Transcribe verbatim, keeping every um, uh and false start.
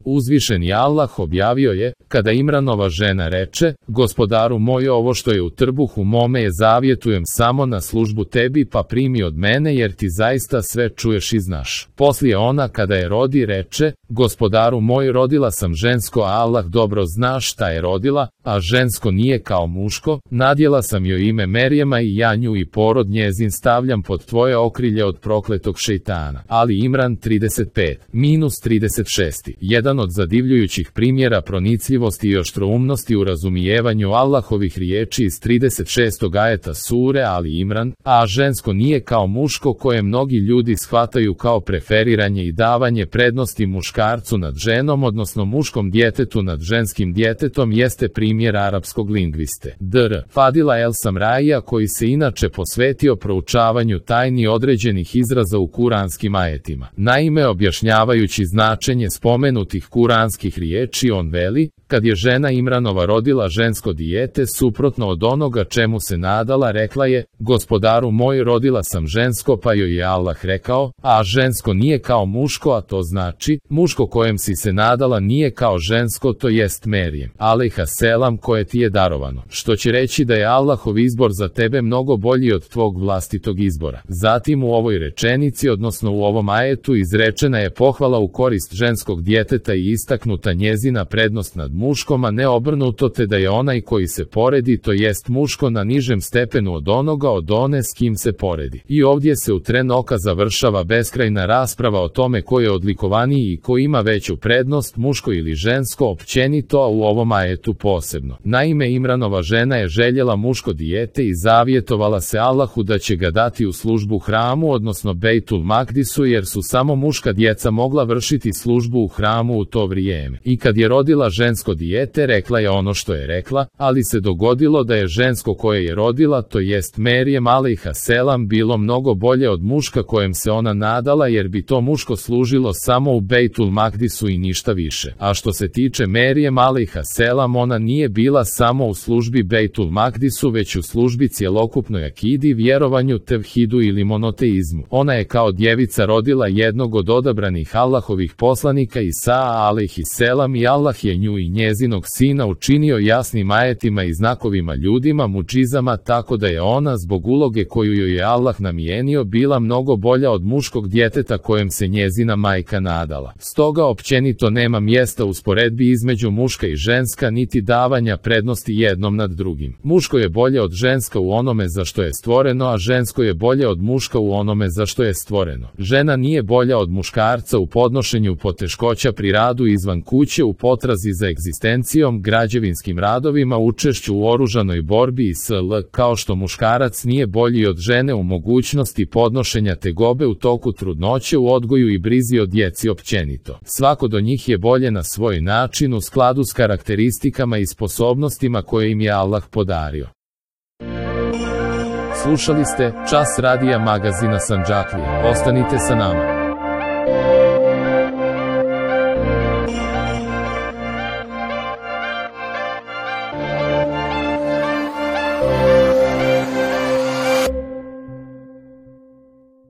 Uzvišeni Allah objavio je, kada Imranova žena reče, gospodaru moj, ovo što je u trbuhu mome je zavjetujem samo na službu tebi, pa primi od mene jer ti zaista sve čuješ i znaš. Poslije ona kada je rodi reče, gospodaru moj, rodila sam žensko, a Allah dobro zna šta je rodila, a žensko nije kao muško, nadjela sam joj ime Merijema i ja nju i porod njezin stavljam pod tvoje okrilje od prokletog šejtana. Ali Imran trideset pet minus trideset šest. Jedan od zadivljujućih primjera pronicljivosti i oštroumnosti u razumijevanju Allahovih riječi iz trideset šestog ajeta sure Ali Imran, a žensko nije kao muško, koje mnogi ljudi shvataju kao preferiranje i davanje prednosti muškarcu nad ženom, odnosno muškom djetetu nad ženskim djetetom, jeste primjer arapskog lingviste dr. Fadila El Samraija, koji se inače posvetio proučavanju tajni određenih izraza u kuranskim ajetima. Naime, objašnjavajući značenje spomenutih kuranskih riječi, on veli, kad je žena Imranova rodila žensko dijete suprotno od onoga čemu se nadala, rekla je, gospodaru moj, rodila sam žensko, pa joj je Allah rekao, a žensko nije kao muško, a to znači, muško kojem si se nadala nije kao žensko, to jest Merijem, alejha selam, koje ti je darovano, što će reći da je Allahov izbor za tebe mnogo bolji od tvog vlastitog izbora. Zatim u ovoj rečenici, odnosno u ovom ajetu, izrečena je pohvala u korist ženskog djeteta i istaknuta njezina prednost nad muškom, a ne obrnuto, te da je onaj koji se poredi, to jest muško, na nižem stepenu od onoga od one s kim se poredi. I ovdje se u tren oka završava beskrajna rasprava o tome ko je odlikovaniji i ko ima veću prednost, muško ili žensko općenito, a u ovom ajetu posebno. Naime, Imranova žena je željela muško dijete i zavjetovala se Allahu da će ga dati u službu hramu, odnosno Bejtul Makdisu, jer su samo muška djeca mogla vršiti službu u hramu u to vrijeme. I kad je rodila žensko dijete, rekla je ono što je rekla, ali se dogodilo da je žensko koje je rodila, to jest Merijem alejha selam, bilo mnogo bolje od muška kojem se ona nadala, jer bi to muško služilo samo u Bejtul Makdisu i ništa više. A što se tiče Merijem alejha selam, ona nije bila samo u službi Bejtul Makdisu, već u službi cjelokupnoj akidi, vjerovanju, tevhidu ili monoteizmu. Ona je kao djevica rodila jednog od odabranih Allahovih poslanika, Isaa alejhi selam, i Allah je nju i njezinog sina učinio jasnim ajetima i znakovima ljudima, muđizama, tako da je ona zbog uloge koju joj je Allah namijenio bila mnogo bolja od muškog djeteta kojem se njezina majka nadala. Stoga općenito nema mjesta usporedbi između muška i ženska, niti davanja prednosti jednom nad drugim. Muško je bolje od ženska u onome za što je stvoreno, a žensko je bolje od muška u onome za što je stvoreno. Žena nije bolja od muškarca u podnošenju poteškoća pri radu izvan kuće, u potrazi za egzistencijom, građevinskim radovima, učešću u oružanoj borbi i sl. Kao što muškarac nije bolji od žene u mogućnosti podnošenja tegobe u toku trudnoće, u odgoju i brizi o djeci općenito. Svako do njih je bolje na svoj način u skladu s karakteristikama i sposobnostima koje im je Allah podario. Slušali ste Čas radija magazina Sandžaklija. Ostanite sa nama.